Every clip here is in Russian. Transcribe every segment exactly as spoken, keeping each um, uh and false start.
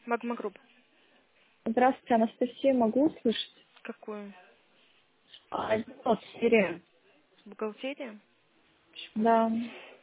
Магма Групп. Здравствуйте, Анастасия, могу услышать? Какую? А, вот, Сирия. Бухгалтерия? Секунду. Да.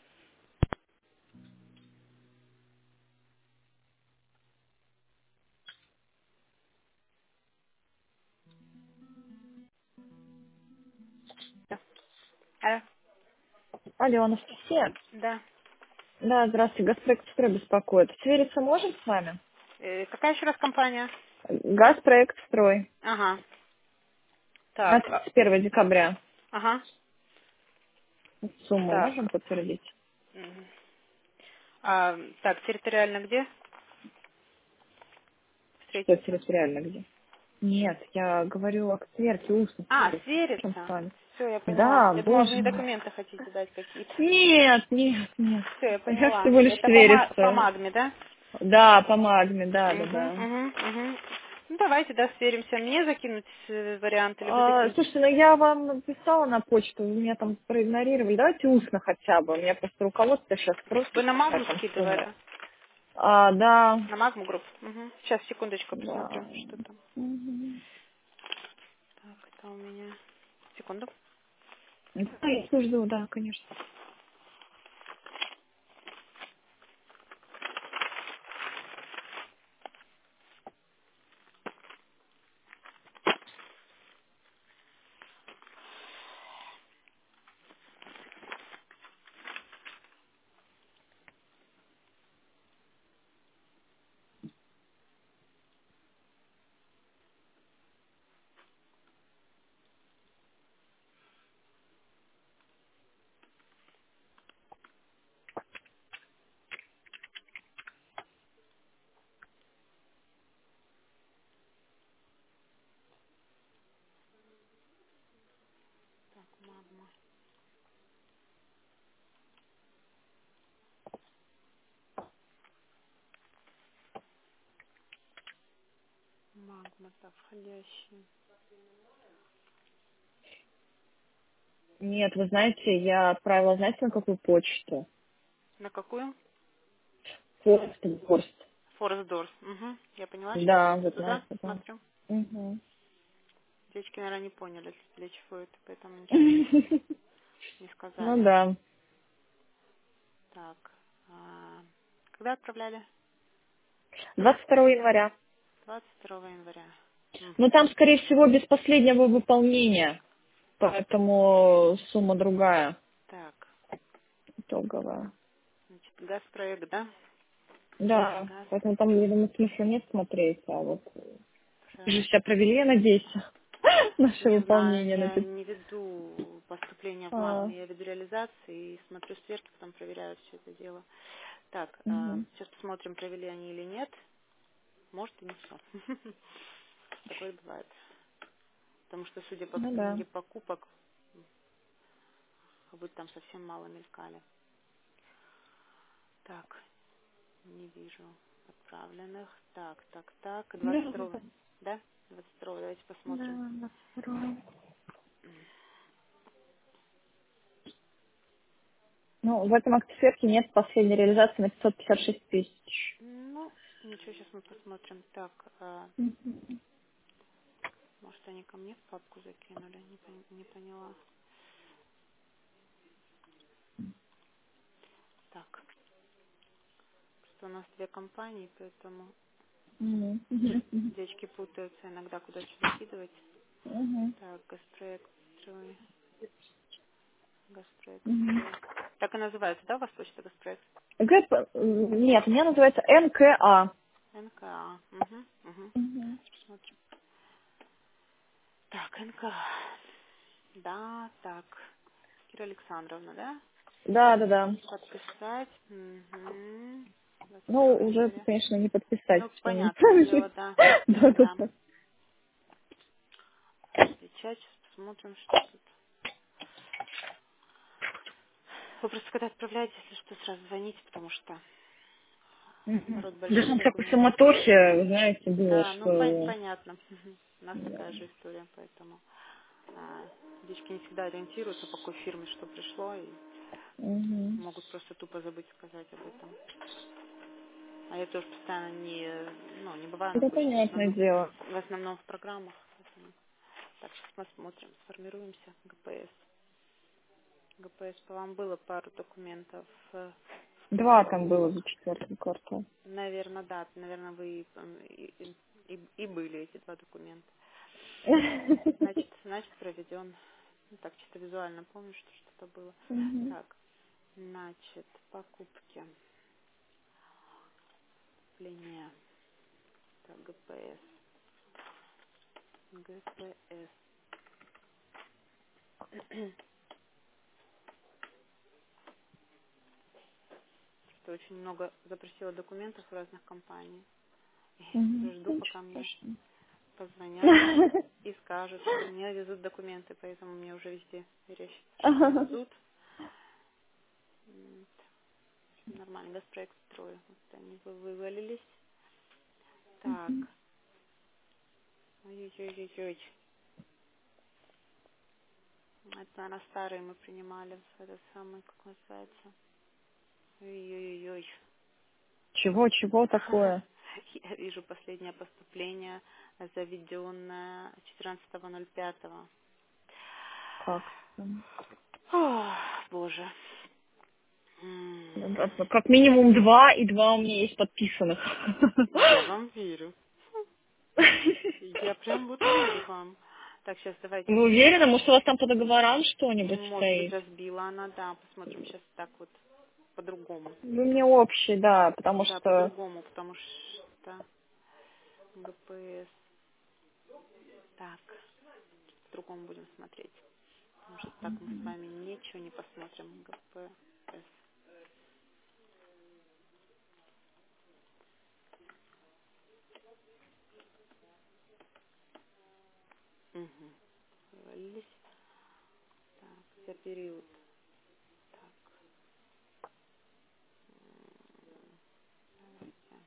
А, Алло, Анастасия? да. Да, здравствуйте, Газпроект Строй беспокоит. Свериться можем с вами? Э, какая еще раз компания? Газпроект Строй. Ага. На Так. а- тридцать первое декабря. Ага. Сумму можем Так. подтвердить? Мгм. А, так, территориально где Что встретиться? территориально где? Нет, я говорю о сверке устно. А, Можем с свериться. вами? Все, я поняла. Да, Я думала, вы боже мне мой. документы хотите дать какие-то. Нет, нет, нет. Все, я Я поняла. всего лишь Это по, ма- по свериться. магме, да? Да, по магме, да, да, Угу, да. угу, угу. Ну, давайте, да, сверимся. Мне закинуть э, вариант или вы А, закинете? слушайте, ну я вам написала на почту, вы меня там проигнорировали. Давайте устно хотя бы. У меня просто руководство сейчас Вы просит, на какая магму там сумма. скидывали? А, да, На магму групп? Угу. Сейчас, секундочку, да. посмотрю, что там. Мгм. Так, это у меня... Секунду. Да, я слежу, да, конечно. Так, магма. Магма, так, входящие. Нет, вы знаете, я отправила, знаете, на какую почту? На какую? Пост, пост. Forest Doors. Угу. Я поняла, сейчас Да, вот на туда это, да. смотрю. Угу. Девочки, наверное, не поняли, для чего это, поэтому ничего не, не Ну сказали. да. Так, а, когда отправляли? двадцать второго января. двадцать второго января. Ну Угу. там, скорее всего, без последнего выполнения. Поэтому сумма другая, Так, итоговая. значит, газпроект, да? Да, поэтому там, я думаю, смысла нет смотреть, а вот вы же Газпроект. себя провели, я надеюсь, наше Не знаю, выполнение на я пи- не веду поступления в А, магме, я веду реализации и смотрю сверки, потом проверяю все это дело. Так, а, мгм. сейчас посмотрим, провели они или нет. Может и не все. Такое бывает. Потому что, судя по Ну да. книге покупок, как будто там совсем мало мелькали. Так, не вижу отправленных. Так, так, так. Да, двадцать второго, да? двадцать второго, давайте да, посмотрим. на второй. Ну, в этом акте сверки нет последней реализации на пятьсот пятьдесят шесть тысяч. Ну, ничего, сейчас мы посмотрим. Так, а, Мгм. может, они ко мне в папку закинули? Не, пон- не поняла. Так, что у нас две компании, поэтому Мгм. Мгм. Мгм. девочки путаются иногда, куда что закидывать. Мгм. Так, Газпроект строй, Газпроект Мгм. строй. Так и называется, да, у вас почта Газпроект? ГЭП, м, нет, у меня называется эн ка а. НКА. Угу, угу. Мгм. Посмотрим. Так, НКА. Да, так. Кира Александровна, да? Да, да, да. Подписать. Угу. двадцать Ну, второго уже, января. конечно, не подписать, Ну, что не понятное дело, положить. да. Да, да, Да. да. Отвечать. Сейчас посмотрим, что тут. Вы просто когда отправляете, если что, сразу звоните, потому что Мгм. народ Даже большой, на такой документы. суматохе, вы знаете, было, Да, ну пон- что... понятно. Мгм. У нас Да. такая же история, поэтому а, девочки не всегда ориентируются, по какой фирме что пришло, и Мгм. могут просто тупо забыть сказать об этом. А я тоже постоянно не, ну, не бываю на Это почте, в понятное основном, дело. в основном в программах. Поэтому. Так, сейчас посмотрим, сформируемся. ГПС. ГПС по вам было пару документов э, в Два там было понедельник. за четвертый квартал. Наверное, да, наверное, вы и, и, и- и были эти два документа. Значит, значит, проведен. Ну, так, чисто визуально помню, что что-то было. Мгм. Так, значит, покупки. Линия. Так, ГПС. ГПС. Что очень много запросила документов в разных компаний. И Мгм. жду, Ну, ничего пока мне страшного. позвонят и скажут, что мне везут документы, поэтому мне уже везде мерещится, что мне везут. М, Нормально, Газпроект строю. Вот они вы- вывалились. Так. Ой-ой-ой-ой. Это, наверное, старые мы принимали. Этот самый, как называется. Ой-ой-ой. Чего, чего такое? Я вижу последнее поступление, заведенное четырнадцатого ноль пятого. Как? Там? Ох, боже. М, Как как минимум два, и два у меня есть подписанных. Я вам верю. Я прям вот верю вам. Так, сейчас давайте Вы посмотрим. уверены? Может, у вас там по договорам что-нибудь Может быть, стоит? разбила она, да. Посмотрим сейчас так вот по-другому. Вы мне общий, да, потому Да, что... по-другому, потому что ГПС. Так, по-другому будем смотреть. Потому что так мы с вами ничего не посмотрим. ГПС. Угу. Вывалились. Так, за период. Так, м, давайте.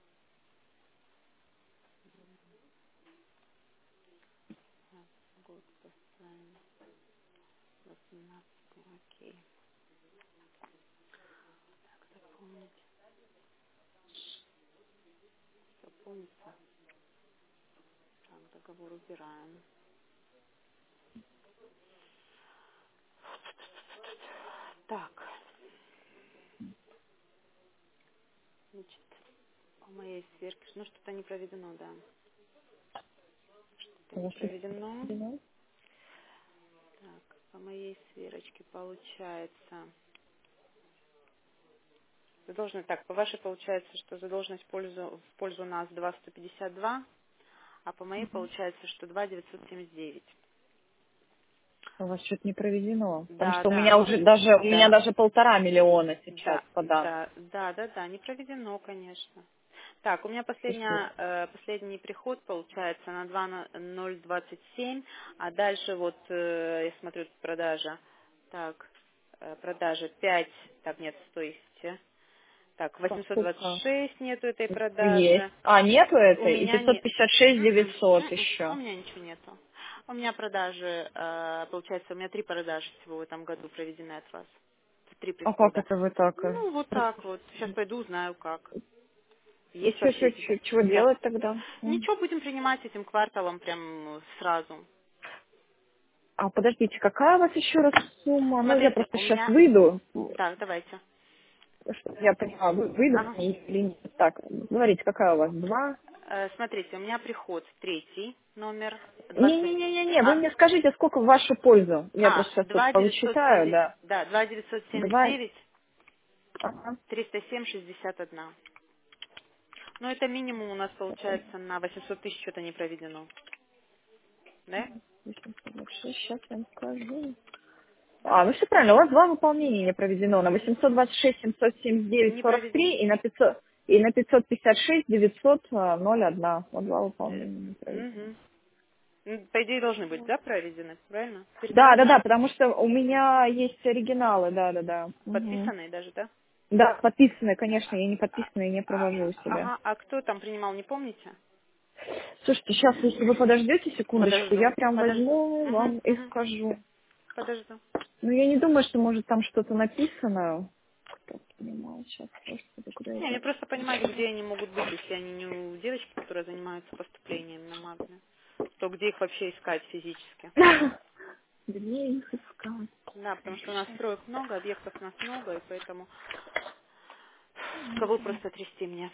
Так, год поставим. восемнадцатый, окей. Так, запомнить. Запомнится. Так, договор убираем. Так, значит, по моей сверке, ну что-то не проведено, да. Что-то У не вас есть проведено. оригинал? Так, по моей сверочке получается. Задолженность, так, по вашей получается, что задолженность в пользу, в пользу нас два сто пятьдесят два, а по моей получается, что два девятьсот семьдесят девять. У вас что-то не проведено. Потому Да, что у да, меня ну, уже даже, у меня да, даже полтора миллиона сейчас да, подан. да, да, да, да, не проведено, конечно. Так, у меня Слушайте, последняя, э, последний приход получается на два ноль двадцать семь, а дальше вот, э, я смотрю, тут продажа, так, э, продажа пять, так, нет, стойте, так, восемьсот двадцать покупка шесть нету этой есть. продажи, А, нету у этой? И меня пятьсот не, пятьдесят шесть м-м, девятьсот м-м, у еще. меня ничего нету. У меня продажи, э, получается, у меня три продажи всего в этом году проведены от вас. Три А как прихода. это вы так? э, Ну, вот так вот. Сейчас пойду, узнаю как. И Есть что, вообще что, эти... что, чего Я... делать тогда? М. Ничего, будем принимать этим кварталом прям сразу. А подождите, какая у вас еще раз сумма? Ну, я Смотрите, просто у сейчас меня... выйду, Так, давайте. чтобы я поняла, вы- выйду Ага. или нет. Так, говорите, какая у вас? Два? Э, смотрите, у меня приход третий, номер двадцать... Не-не-не-не, вы А, мне скажите, сколько в вашу пользу. Я а, просто сейчас тут два девятьсот повычитаю, семьдесят... да. Да, два девятьсот семьдесят Два. девять, Ага. триста семь шестьдесят один. Ну, это минимум у нас получается на восемьсот тысяч что-то не проведено. Да? Сейчас я вам скажу. А, ну все правильно, у вас два выполнения не проведено. На восемьсот двадцать шесть семьсот семьдесят девять Не сорок проведено. три и на пятьсот и на пятьсот пятьдесят шесть девятьсот ноль один. Вот два выполнения не проведено. Угу. По идее, должны быть, да, проведены, правильно? Да, да, да, Пересмотрим. потому что у меня есть оригиналы, да, да, да. Мгм. Подписанные даже, да? Да, подписанные, конечно, я не А, подписанные не а, провожу у себя. ага, а кто там принимал, не помните? Слушайте, сейчас, если вы подождете секундочку, я Подожду, прям подожду. возьму Угу, вам и угу. скажу. Подожду. Ну, я не думаю, что может там что-то написано. так понимаю, сейчас просто куда я Не, мне запись просто понимать, пошла. где они могут быть, если они не у девочки, которые занимаются поступлением на магне, то где их вообще искать физически? Где их искать? Да, потому что у нас Сейчас. строек много, объектов у нас много, и поэтому кого просто трясти мне.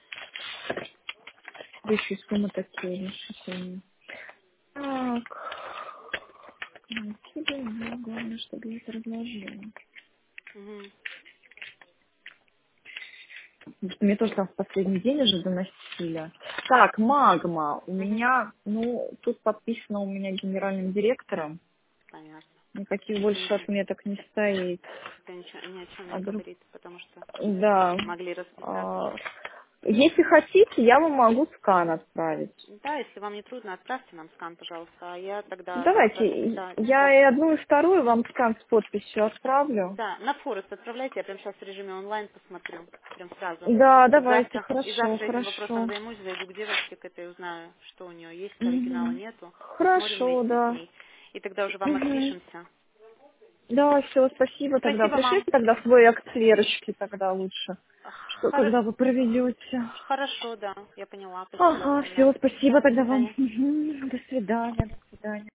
Да еще и суммы такие внушительные. Так. Найти бы его, главное, чтобы я это разложила. Угу. Потому что мне тоже там в последний день уже доносили. Так, магма. У Угу. меня, ну, тут подписано у меня генеральным директором. Понятно. Никаких Это больше ничего, отметок не стоит. это ничего, ни о чем А не друг- говорит, потому что Да. могли расписаться. А, Если хотите, я вам могу скан отправить. Да, если вам не трудно, отправьте нам скан, пожалуйста, а я тогда завтра, Давайте, да, я и завтра. одну, и вторую вам скан с подписью отправлю. Да, на Форест отправляйте, я прямо сейчас в режиме онлайн посмотрю, прям сразу. Да, И давайте, завтра, и хорошо, завтра этим вопросом хорошо. займусь, зайду к девочке к этой, узнаю, что у нее есть, оригинала Мгм. нету, посмотрим Хорошо, вместе с да. ней. И тогда уже вам Мгм. отпишемся. Да, все, спасибо тогда. Спасибо, мам. Пришлите тогда свой акт сверочки тогда лучше. Что, Хоро- когда вы проведете. Хорошо, да, я поняла. Спасибо Ага, огромное. все, Все, спасибо до тогда вам. свидания. Мгм. До свидания, до свидания.